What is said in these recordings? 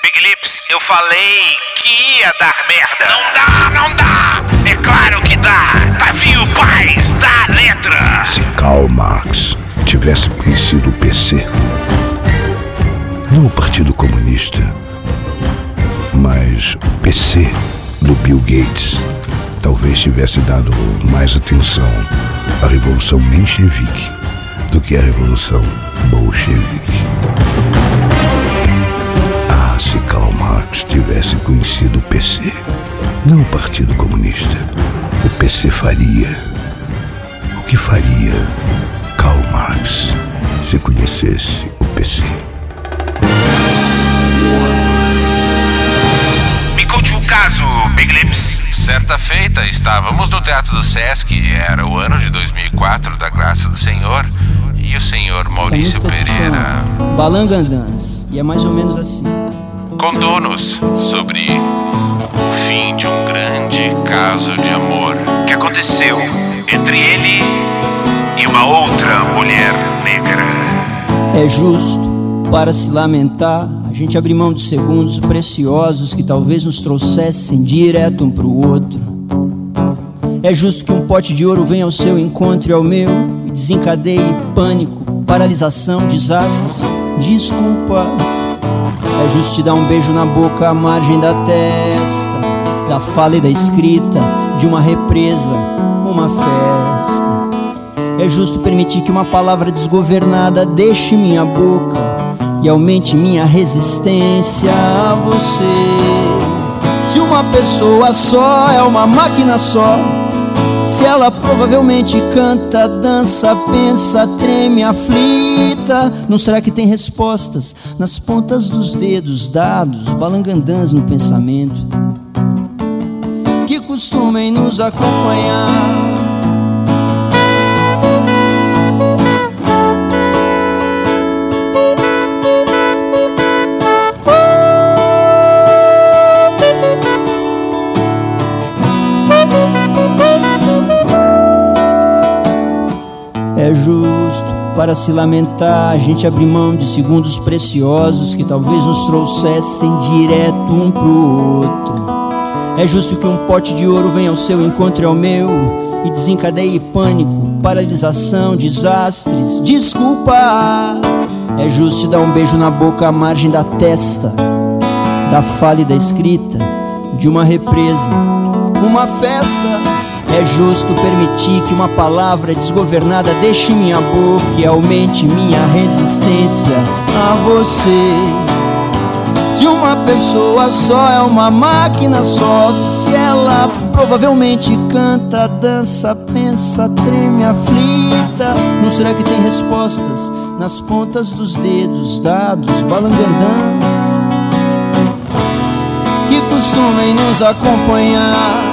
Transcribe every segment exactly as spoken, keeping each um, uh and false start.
Big Lips, eu falei que ia dar merda. Não dá, não dá. É claro que dá. Davi o Paz da letra. Se Karl Marx tivesse conhecido o P C, não o Partido Comunista, mas o P C do Bill Gates, talvez tivesse dado mais atenção à Revolução Menchevique do que à Revolução Bolchevique. Ah, se Karl Marx tivesse conhecido o P C, não o Partido Comunista, o P C faria o que faria Karl Marx se conhecesse o P C. Me conte um caso, Big Lips. Certa feita, estávamos no Teatro do Sesc, era o ano de dois mil e quatro, da graça do Senhor, e o senhor Maurício Pereira Balangandãs, e é mais ou menos assim. contou-nos sobre o fim de um grande caso de amor O que aconteceu entre ele e uma outra mulher negra? É justo, para se lamentar, a gente abrir mão de segundos preciosos que talvez nos trouxessem direto um pro outro. É justo que um pote de ouro venha ao seu encontro e ao meu e desencadeie pânico, paralisação, desastres, desculpas. É justo te dar um beijo na boca à margem da testa, da fala e da escrita de uma represa, uma festa. É justo permitir que uma palavra desgovernada deixe minha boca e aumente minha resistência a você. Se uma pessoa só é uma máquina só, se ela provavelmente canta, dança, pensa, treme, aflita, não será que tem respostas nas pontas dos dedos dados, balangandãs no pensamento, que costumem nos acompanhar? É justo, para se lamentar, a gente abrir mão de segundos preciosos que talvez nos trouxessem direto um pro outro. É justo que um pote de ouro venha ao seu encontro e ao meu e desencadeie pânico, paralisação, desastres, desculpas. É justo te dar um beijo na boca à margem da testa, da fala e da escrita de uma represa, uma festa. É justo permitir que uma palavra desgovernada deixe minha boca e aumente minha resistência a você. Se uma pessoa só é uma máquina só, se ela provavelmente canta, dança, pensa, treme, aflita, não será que tem respostas nas pontas dos dedos dados, balangandãs, que costumem nos acompanhar?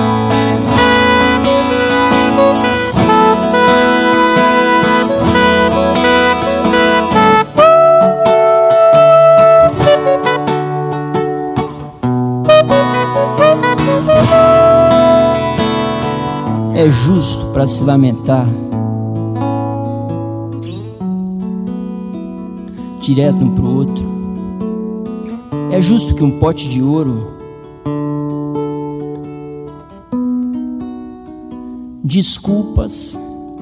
É justo para se lamentar, direto um pro outro. É justo que um pote de ouro desculpas.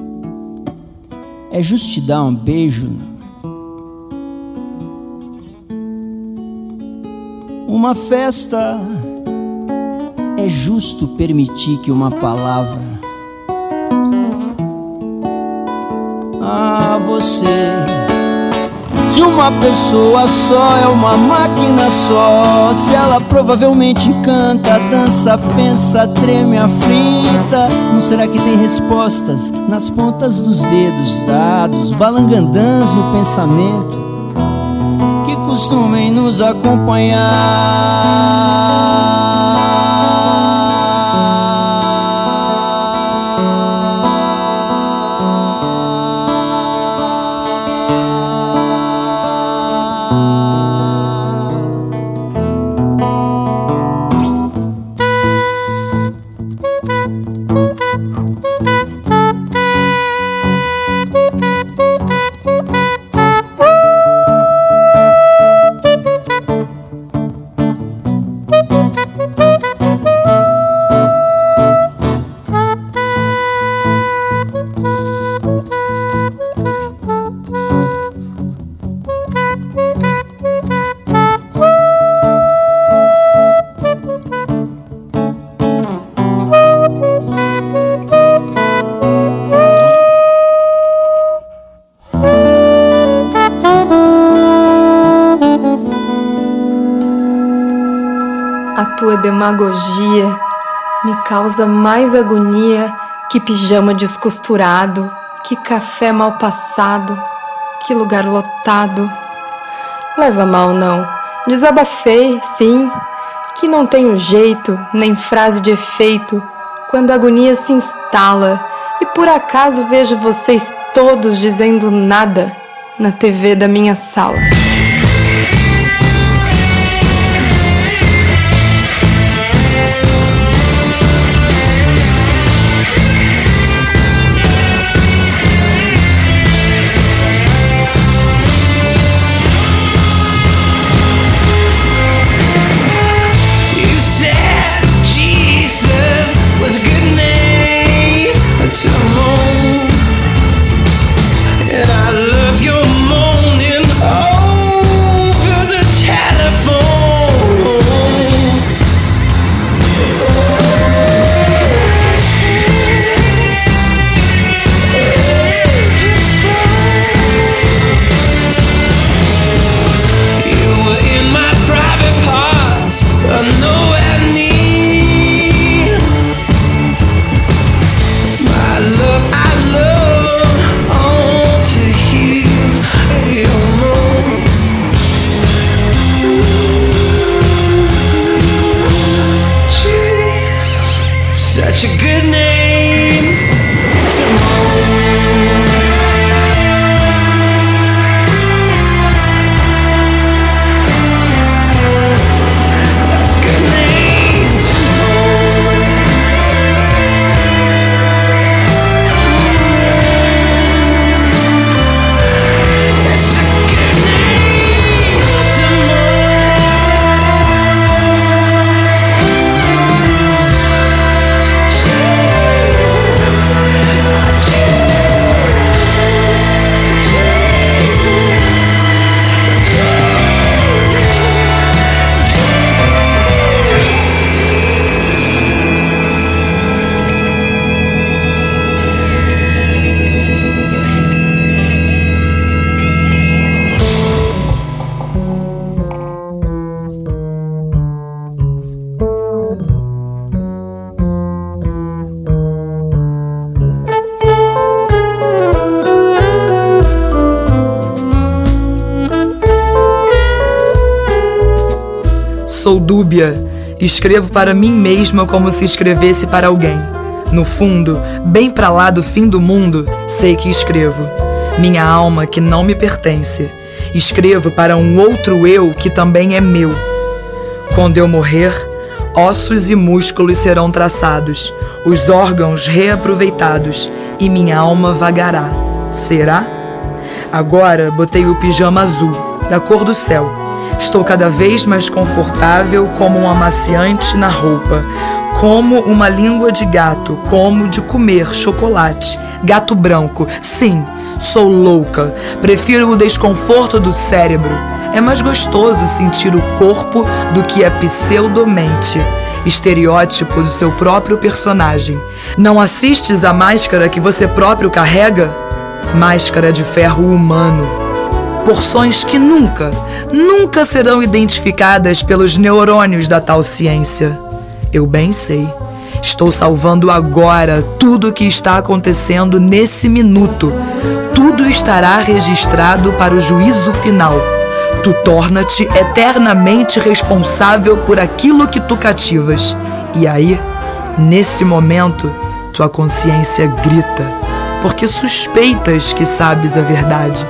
É justo te dar um beijo, uma festa. É justo permitir que uma palavra a você. Se uma pessoa só é uma máquina só, se ela provavelmente canta, dança, pensa, treme, aflita, não será que tem respostas nas pontas dos dedos dados, balangandãs no pensamento, que costumem nos acompanhar? A tua demagogia me causa mais agonia que pijama descosturado, que café mal passado, que lugar lotado. Leva mal não, desabafei, sim, que não tenho jeito, nem frase de efeito, quando a agonia se instala e por acaso vejo vocês todos dizendo nada na T V da minha sala. Such a good name to moan. A good name to moan. It's a good name to moan. Sou dúbia, escrevo para mim mesma como se escrevesse para alguém. No fundo, bem pra lá do fim do mundo, sei que escrevo. Minha alma que não me pertence. Escrevo para um outro eu que também é meu. Quando eu morrer, ossos e músculos serão traçados, os órgãos reaproveitados e minha alma vagará. Será? Agora botei o pijama azul, da cor do céu. Estou cada vez mais confortável como um amaciante na roupa, como uma língua de gato, como de comer chocolate. Gato branco, sim, sou louca. Prefiro o desconforto do cérebro. É mais gostoso sentir o corpo do que a pseudomente. Estereótipo do seu próprio personagem. Não assistes a máscara que você próprio carrega? Máscara de ferro humano. Porções que nunca, nunca serão identificadas pelos neurônios da tal ciência. Eu bem sei. Estou salvando agora tudo o que está acontecendo nesse minuto. Tudo estará registrado para o juízo final. Tu torna-te eternamente responsável por aquilo que tu cativas. E aí, nesse momento, tua consciência grita, porque suspeitas que sabes a verdade.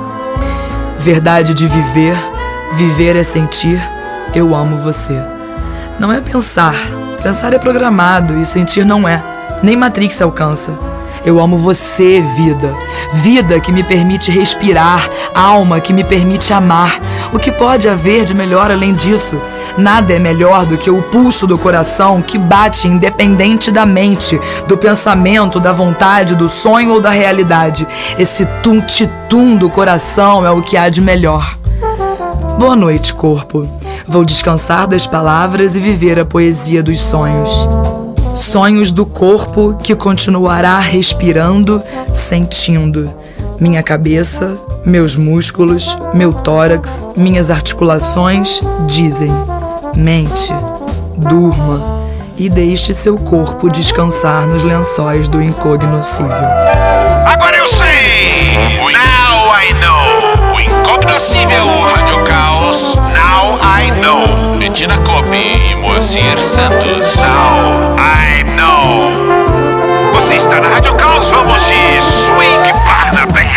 Verdade de viver, viver é sentir, eu amo você. Não é pensar, pensar é programado e sentir não é, nem Matrix alcança. Eu amo você, vida, vida que me permite respirar, alma que me permite amar. O que pode haver de melhor além disso? Nada é melhor do que o pulso do coração que bate independente da mente, do pensamento, da vontade, do sonho ou da realidade. Esse tum-ti-tum do coração é o que há de melhor. Boa noite, corpo. Vou descansar das palavras e viver a poesia dos sonhos. Sonhos do corpo que continuará respirando, sentindo. Minha cabeça, meus músculos, meu tórax, minhas articulações dizem: mente, durma e deixe seu corpo descansar nos lençóis do incognoscível. Agora eu sei! Now I know! O incognoscível Rádio Caos. Now I know! Bettina Coppi e Moacir Santos. Now I know! Você está na Rádio Caos, vamos de Swing Barnabé!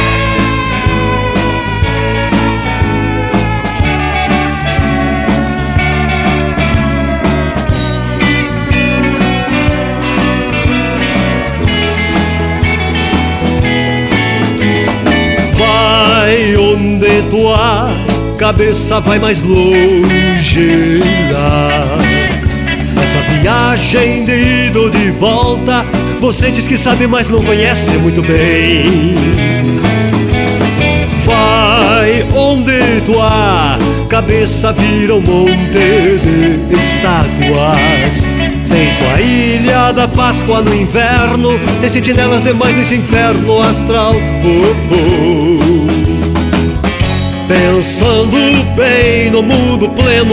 Onde tua cabeça vai mais longe lá. Nessa viagem de ida ou de volta, você diz que sabe, mas não conhece muito bem. Vai onde tua cabeça vira um monte de estátuas, feito a ilha da Páscoa no inverno. Tem sentinelas demais nesse inferno astral. Oh, oh. Pensando bem no mundo pleno,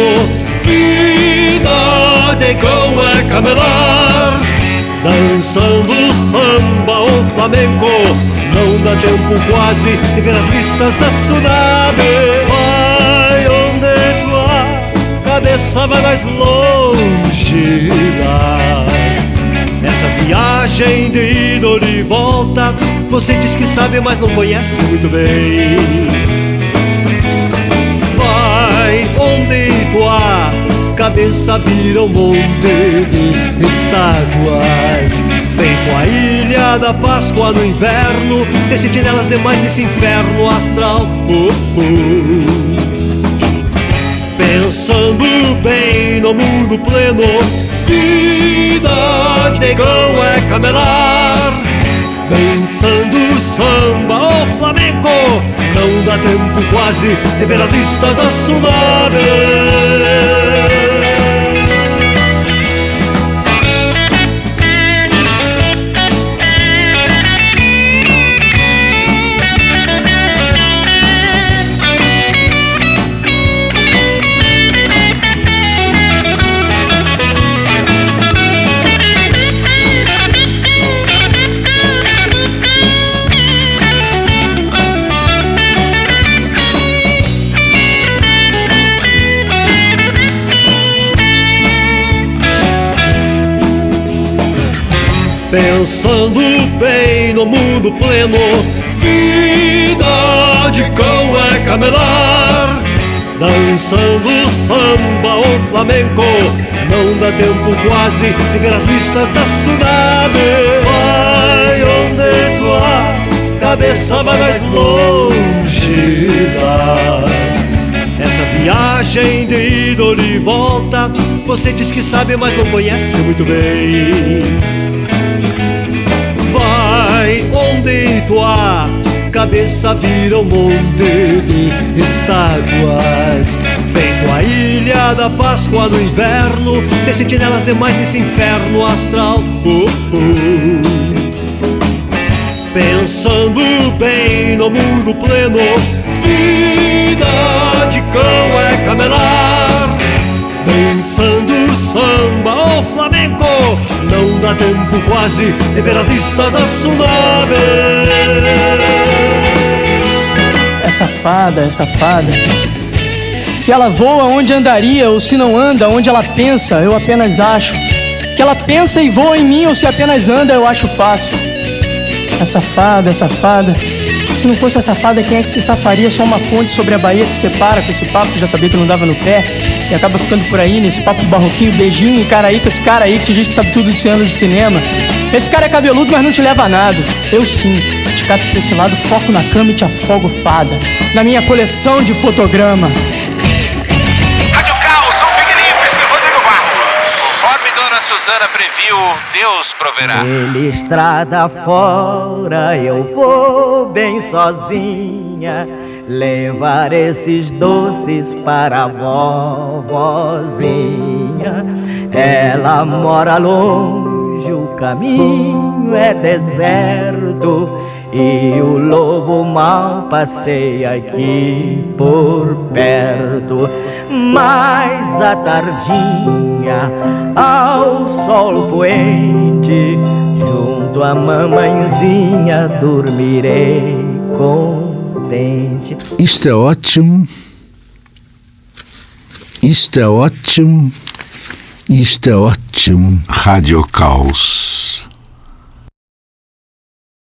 vida de cão é camelar. Dançando samba ou flamenco, não dá tempo quase de ver as listas da tsunami. Vai onde tua cabeça vai mais longe lá. Nessa viagem de ida ou de volta, você diz que sabe, mas não conhece muito bem. Vai onde tua cabeça vira um monte de estátuas, feito a ilha da Páscoa no inverno. Tem sentinelas demais nesse inferno astral. Oh, oh. Pensando bem no mundo pleno, vida de cão é camelar. Dançando samba ou flamenco, não dá tempo quase de ver as listas da tsunami. Pensando bem no mundo pleno, vida de cão é camelar. Dançando samba ou flamenco, não dá tempo quase de ver as listas da tsunami. Vai onde tua cabeça vai mais longe lá. Essa viagem de ida ou de volta, você diz que sabe, mas não conhece muito bem. Vai onde tua cabeça vira um monte de estátuas, feito a ilha da Páscoa no inverno. Tem sentinelas demais nesse inferno astral. Oh, oh. Pensando bem no mundo pleno, vida de cão é camelar. Dançando samba ou flamenco, não dá tempo quase de ver as listas da tsunami. Essa fada, essa fada, se ela voa, onde andaria? Ou se não anda, onde ela pensa? Eu apenas acho que ela pensa e voa em mim. Ou se apenas anda, eu acho fácil. Essa fada, essa fada, se não fosse essa fada, quem é que se safaria? Só uma ponte sobre a Bahia que separa. Com esse papo que já sabia que não dava no pé, e acaba ficando por aí nesse papo barroquinho, beijinho e cara aí com esse cara aí que te diz que sabe tudo de cenas de cinema. Esse cara é cabeludo, mas não te leva a nada. Eu sim, te cato pra esse lado, foco na cama e te afogo fada, na minha coleção de fotograma. Rádio Caos, São Felipe e Rodrigo Barros. Conforme Dona Suzana previu, Deus proverá. Pela estrada fora eu vou bem sozinha, levar esses doces para a vovozinha. Ela mora longe, o caminho é deserto, e o lobo mal passeia aqui por perto. Mas à tardinha, ao sol poente, junto à mamãezinha dormirei contente. Isto é ótimo. Isto é ótimo. Isto é ótimo. Rádio Caos.